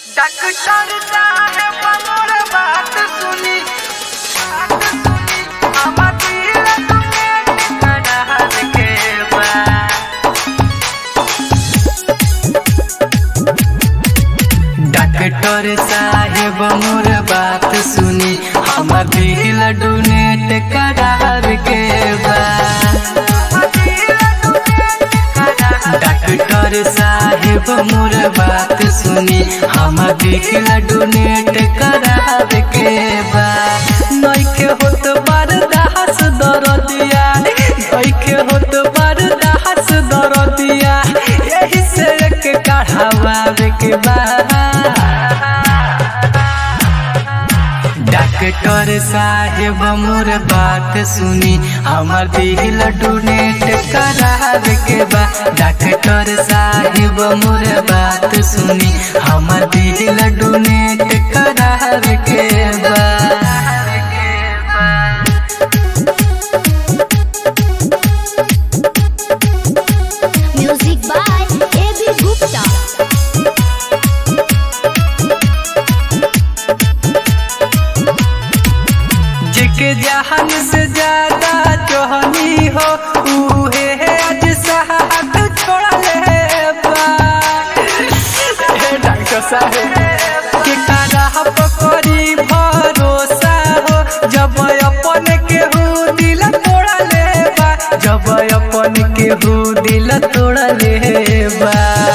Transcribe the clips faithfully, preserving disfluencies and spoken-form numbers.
Doctor साहेब मोर बात सुनी बात सुनी हम दिल तुम्हें करार के बा डॉक्टर साहेब मोर बात सुनी हम दिल डोनेट करार के बा डॉक्टर साहेब मोर बात सुनी हम दिल डोनेट करार के बा नइखे होत बर्दाश्त दर्दिया नइखे होत बर्दाश्त दर्दिया यही से एक कढ़ावे के बा डॉक्टर साहेब मोर बात सुनी हमर दिल डोनेट करार के बा डॉक्टर साहेब मोर बात सुनी हमर दिल डोनेट करार के बा Music by A B Gupta. जिके जहान से ज्यादा जोहनी हो उहे आज साहब छोड़ ले बा डॉक्टर साहेब के कारा पकड़ी भरोसा हो जब अपन केहू दिल तोड़ ले बा जब अपन केहू दिल तोड़ ले बा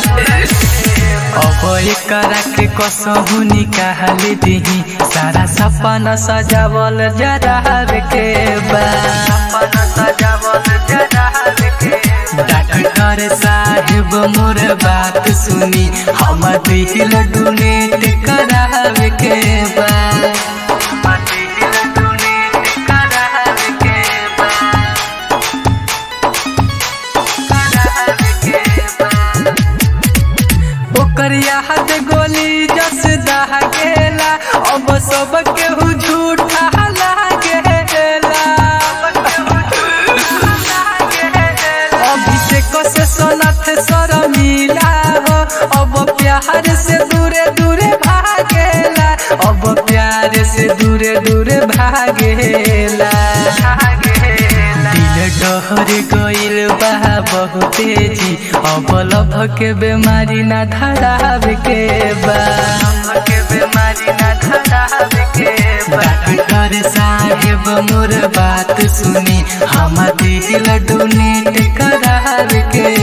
अब एकरा के कसहु निकाल दीही सारा सपना सजावल जरार के बा सपना सजावल जरार के डॉक्टर साहेब मोर बात सुनी हम दिल डोनेट करार के बा हम दिल डोनेट करार के बा करार के बा ओकर याद गोली जस दह गेला अब सब केहू झूठा लागेला अभिषेक से सोनत सर मिला हो अब प्यार से दूरे दूरे भागेला अब प्यार से दूरे दूरे भागेला दिल डहर गइल बा बहुते जी अब लभ के बीमारी ना धराव के बा लभ के बीमारी ना धराव के बा डॉक्टर साहेब मोर बात सुनी हम दिल डोनेट करार के